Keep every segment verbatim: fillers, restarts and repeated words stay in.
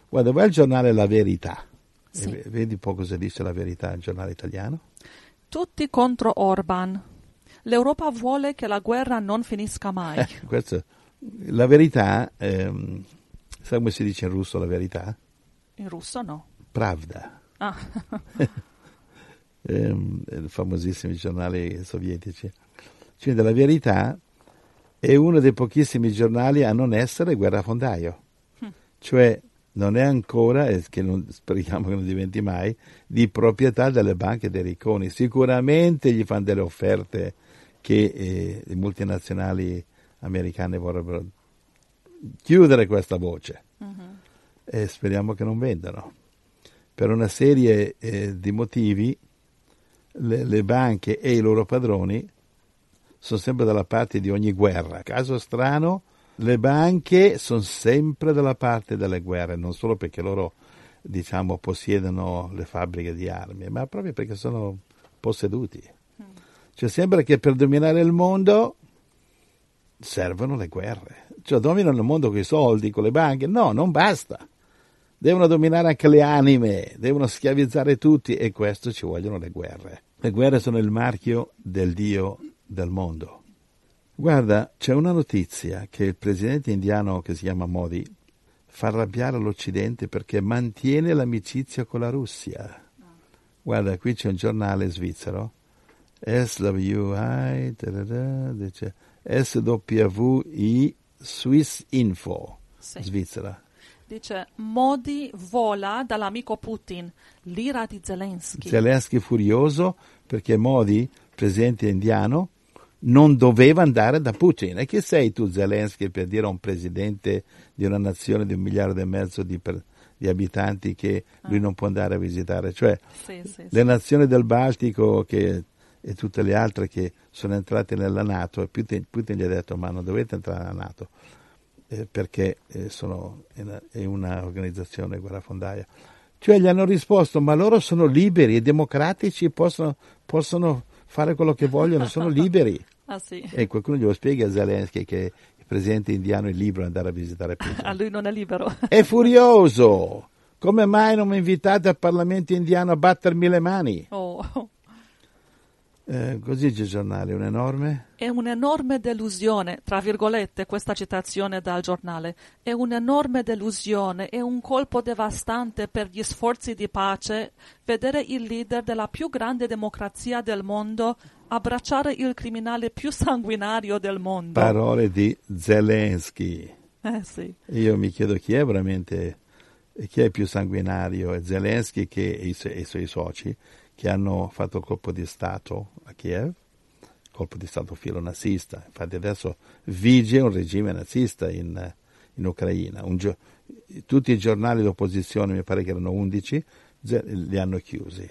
Guarda, vai al giornale La Verità. Sì. E vedi un po' cosa dice La Verità, il giornale italiano. Tutti contro Orban. L'Europa vuole che la guerra non finisca mai. Eh, questo, la verità, ehm, sai come si dice in russo la verità? In russo no. Pravda. Ah. ehm, famosissimi giornali sovietici. Cioè, La Verità è uno dei pochissimi giornali a non essere guerrafondaio. Hm. Cioè, non è ancora, e che non, speriamo che non diventi mai, di proprietà delle banche dei ricconi. Sicuramente gli fanno delle offerte che eh, le multinazionali americane vorrebbero chiudere questa voce. Uh-huh. E speriamo che non vendano. Per una serie eh, di motivi le, le banche e i loro padroni sono sempre dalla parte di ogni guerra. Caso strano, le banche sono sempre dalla parte delle guerre, non solo perché loro, diciamo, possiedono le fabbriche di armi, ma proprio perché sono posseduti. Mm. Cioè sembra che per dominare il mondo servono le guerre. Cioè dominano il mondo con i soldi, con le banche. No, non basta. Devono dominare anche le anime, devono schiavizzare tutti e questo ci vogliono le guerre. Le guerre sono il marchio del Dio del mondo. Guarda, c'è una notizia che il presidente indiano che si chiama Modi fa arrabbiare l'Occidente perché mantiene l'amicizia con la Russia. Guarda, qui c'è un giornale svizzero, S W I, dice S W I Swiss Info, sì. Svizzera. Dice, Modi vola dall'amico Putin, l'ira di Zelensky. Zelensky furioso perché Modi, presidente indiano, non doveva andare da Putin. E chi sei tu, Zelensky, per dire a un presidente di una nazione di un miliardo e mezzo di, per, di abitanti che lui ah. non può andare a visitare? Cioè, sì, sì, le sì. nazioni del Baltico che, e tutte le altre che sono entrate nella NATO, e Putin, Putin gli ha detto, ma non dovete entrare nella NATO, eh, perché eh, sono in, è una organizzazione guerrafondaia. Cioè, gli hanno risposto, ma loro sono liberi e democratici, possono... possono fare quello che vogliono, sono liberi. Ah, sì. E qualcuno glielo spiega a Zelensky che il presidente indiano è libero di andare a visitare Putin. A lui non è libero. È furioso! Come mai non mi invitate al Parlamento indiano a battermi le mani? Oh. Eh, così c'è il giornale, un enorme... È un'enorme delusione, tra virgolette, questa citazione dal giornale. È un'enorme delusione, è un colpo devastante per gli sforzi di pace vedere il leader della più grande democrazia del mondo abbracciare il criminale più sanguinario del mondo. Parole di Zelensky. Eh sì. Io mi chiedo chi è veramente, chi è il più sanguinario, è Zelensky che i, su- i suoi soci che hanno fatto il colpo di Stato a Kiev, colpo di Stato filo nazista. Infatti adesso vige un regime nazista in, in Ucraina. Un gio- tutti i giornali d'opposizione, mi pare che erano undici, li hanno chiusi.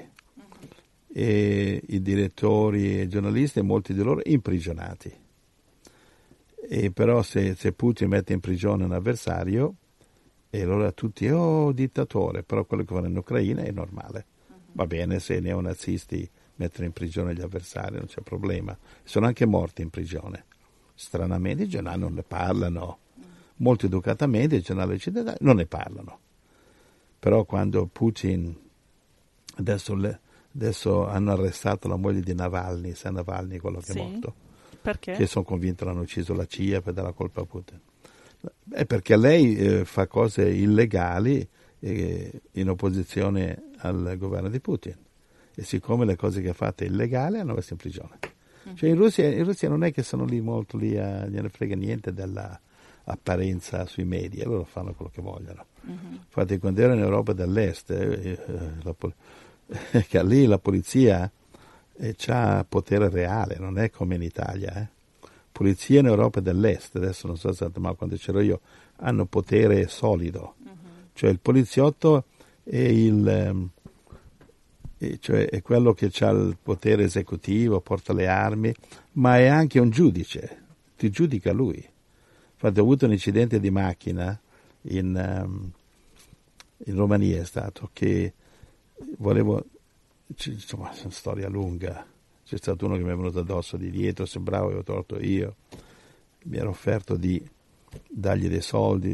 E i direttori e i giornalisti, molti di loro imprigionati. E però se, se Putin mette in prigione un avversario, e allora tutti, oh, dittatore, però quello che fanno in Ucraina è normale. Va bene se i neonazisti mettono in prigione gli avversari, non c'è problema. Sono anche morti in prigione. Stranamente i giornali non ne parlano. Molto educatamente i giornali occidentali non ne parlano. Però quando Putin, adesso, le, adesso hanno arrestato la moglie di Navalny, sai Navalny quello che sì. è morto? Perché? Che sono convinto l'hanno ucciso la C I A per dare la colpa a Putin. È perché lei eh, fa cose illegali eh, in opposizione al governo di Putin. E siccome le cose che ha fatto è illegale, hanno messo in prigione. Mm-hmm. Cioè in Russia, in Russia non è che sono lì molto lì, a, non ne frega niente dell'apparenza sui media, loro fanno quello che vogliono. Mm-hmm. Infatti quando ero in Europa dell'Est, eh, eh, la, eh, che lì la polizia eh, ha potere reale, non è come in Italia. Eh. Polizia in Europa dell'Est, adesso non so se ma quando c'ero io, hanno potere solido. Mm-hmm. Cioè il poliziotto è il... cioè è quello che ha il potere esecutivo, porta le armi, ma è anche un giudice, ti giudica lui. Infatti ho avuto un incidente di macchina in, um, in Romania è stato, che volevo, insomma è una storia lunga, c'è stato uno che mi è venuto addosso di dietro, sembrava che avevo torto io, mi era offerto di dargli dei soldi,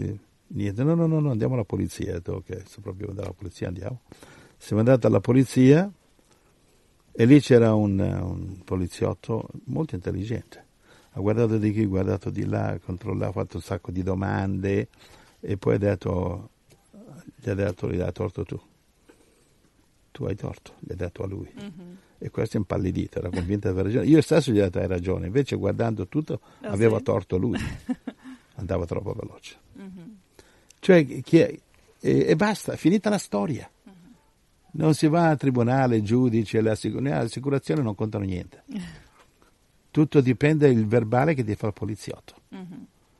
Niente, no, no, no, no, andiamo alla polizia. Ho detto, ok, se proprio andare alla polizia andiamo. Siamo andati alla polizia e lì c'era un, un poliziotto molto intelligente. Ha guardato di qui, ha guardato di là, ha controllato, ha fatto un sacco di domande e poi ha detto, gli ha detto, gli ha torto tu. Tu hai torto, gli ha detto a lui. Mm-hmm. E questo è impallidito, era convinto di avere ragione. Io stesso gli ho detto hai ragione, invece guardando tutto oh, aveva sì? torto lui, andava troppo veloce. Mm-hmm. Cioè, chi è, e, e basta, è finita la storia. Mm-hmm. Non si va a tribunale, giudice, le assicurazioni non contano niente. Tutto dipende dal verbale che ti fa il poliziotto. Mm-hmm.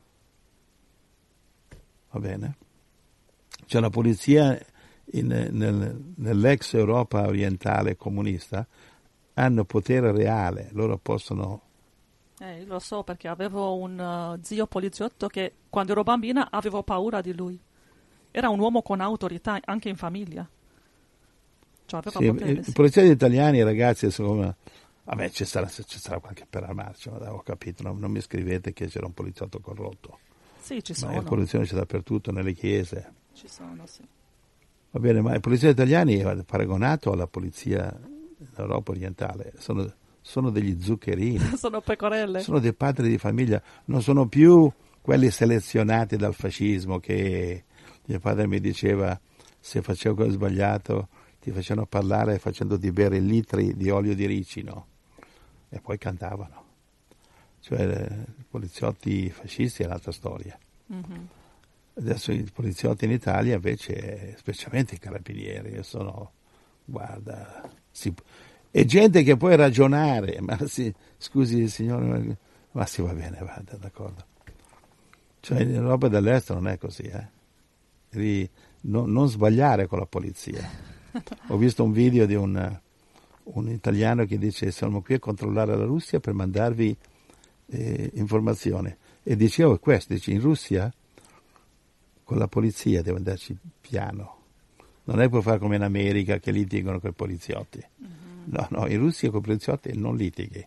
Va bene? C'è una polizia in, nel, nell'ex Europa orientale comunista, hanno potere reale, loro possono... Eh, lo so perché avevo un uh, zio poliziotto che quando ero bambina avevo paura di lui. Era un uomo con autorità anche in famiglia. Cioè aveva sì, potere, i, sì. I poliziotti italiani, ragazzi, sono... Vabbè, ci sarà, ci sarà qualche per armarci, ho capito, non, non mi scrivete che c'era un poliziotto corrotto. Sì, ci sono. Ma la corruzione c'è dappertutto, nelle chiese. Ci sono, sì. Va bene, ma i poliziotti italiani, paragonato alla polizia dell'Europa orientale, sono, sono degli zuccherini. Sono pecorelle. Sono dei padri di famiglia, non sono più quelli selezionati dal fascismo che mio padre mi diceva se facevo qualcosa sbagliato ti facevano parlare facendoti bere litri di olio di ricino e poi cantavano. Cioè i poliziotti fascisti è un'altra storia. Mm-hmm. Adesso i poliziotti in Italia invece, specialmente i carabinieri, sono, guarda, si, è gente che può ragionare, ma si, scusi signore, ma si va bene, vada, d'accordo. Cioè in Europa dell'Est non è così, eh. Lì, no, non sbagliare con la polizia. Ho visto un video di un, un italiano che dice siamo qui a controllare la Russia per mandarvi eh, informazioni. E dicevo oh, questo, dice in Russia con la polizia deve andarci piano. Non è può fare come in America che litigano con i poliziotti. Mm-hmm. No, no, in Russia con i poliziotti non litighi.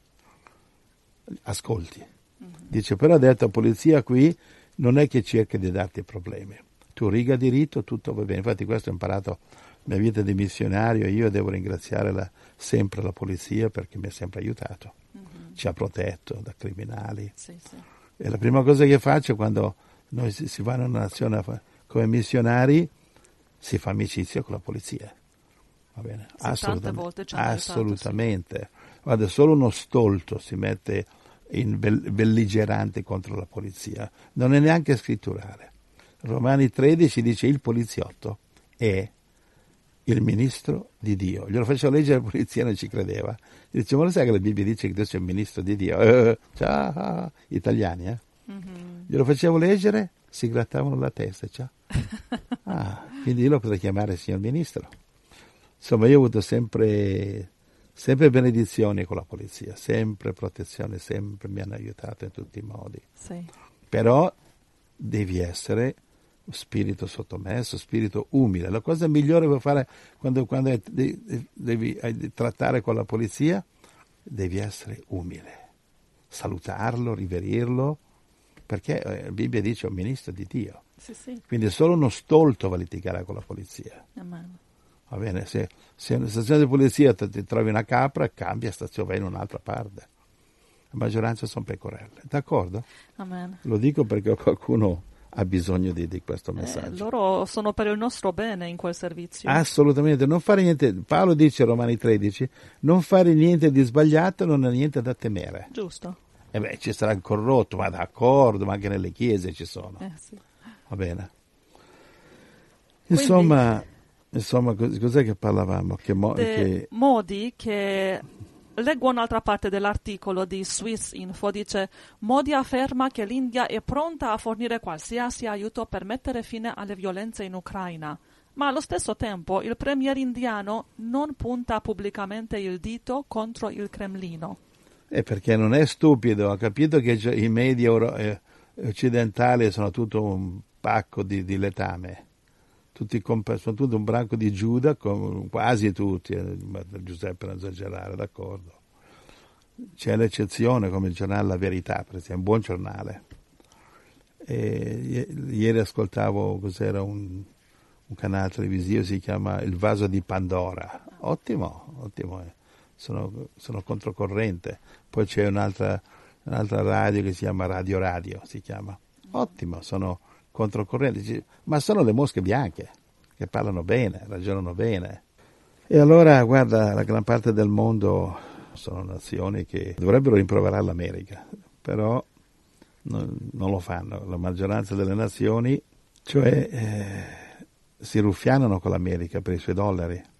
Ascolti. Mm-hmm. Dice, però ha detto la polizia qui non è che cerca di darti problemi. Tu riga diritto, tutto va bene. Infatti questo ho imparato nella mia vita di missionario e io devo ringraziare la, sempre la polizia perché mi ha sempre aiutato. Mm-hmm. Ci ha protetto da criminali. Sì, sì. E la prima cosa che faccio quando noi si, si va in una nazione come missionari, si fa amicizia con la polizia. Va bene? Sì, assolutamente. Volte ci hanno assolutamente. Aiutato, sì. Guarda, solo uno stolto si mette in belligerante contro la polizia. Non è neanche scritturale. Romani tredici dice il poliziotto è il ministro di Dio. Glielo facevo leggere la polizia, non ci credeva. Dice, ma lo sai che la Bibbia dice che tu sei il ministro di Dio? Eh, ciao, italiani, eh? Mm-hmm. Glielo facevo leggere, si grattavano la testa, ciao. Ah, quindi io lo potrei chiamare signor ministro. Insomma, io ho avuto sempre, sempre benedizioni con la polizia, sempre protezione, sempre mi hanno aiutato in tutti i modi. Sì. Però devi essere spirito sottomesso, spirito umile. La cosa migliore per fare quando, quando devi, devi trattare con la polizia, devi essere umile, salutarlo, riverirlo, perché la Bibbia dice un ministro di Dio. Sì, sì. Quindi solo uno stolto va a litigare con la polizia. Amen. Va bene, se, se in una stazione di polizia ti, ti trovi una capra, cambia stazione, vai in un'altra parte. La maggioranza sono pecorelle, d'accordo? Amen. Lo dico perché qualcuno ha bisogno di, di questo messaggio. Eh, loro sono per il nostro bene in quel servizio. Assolutamente, non fare niente. Paolo dice, Romani tredici, non fare niente di sbagliato, non ha niente da temere. Giusto. E beh, ci sarà il corrotto, ma d'accordo, ma anche nelle chiese ci sono. Eh, sì. Va bene. Insomma, Quindi, insomma cos'è che parlavamo? Che, mo- che... modi che... Leggo un'altra parte dell'articolo di Swiss Info, dice Modi afferma che l'India è pronta a fornire qualsiasi aiuto per mettere fine alle violenze in Ucraina, ma allo stesso tempo il premier indiano non punta pubblicamente il dito contro il Cremlino. È perché non è stupido, ha capito che i media occidentali sono tutto un pacco di, di letame. Tutti comp- sono tutto un branco di Giuda, quasi tutti, eh, Giuseppe non esagerare, d'accordo. C'è l'eccezione come il giornale La Verità, per esempio, un buon giornale. E ieri ascoltavo, cos'era, un, un canale televisivo, si chiama Il Vaso di Pandora. Ottimo, ottimo. Eh. Sono, sono controcorrente. Poi c'è un'altra, un'altra radio che si chiama Radio Radio, si chiama. Ottimo, sono controcorrente. Ma sono le mosche bianche, che parlano bene, ragionano bene. E allora, guarda, la gran parte del mondo sono nazioni che dovrebbero rimproverare l'America, però non, non lo fanno. La maggioranza delle nazioni, cioè, eh, si ruffianano con l'America per i suoi dollari.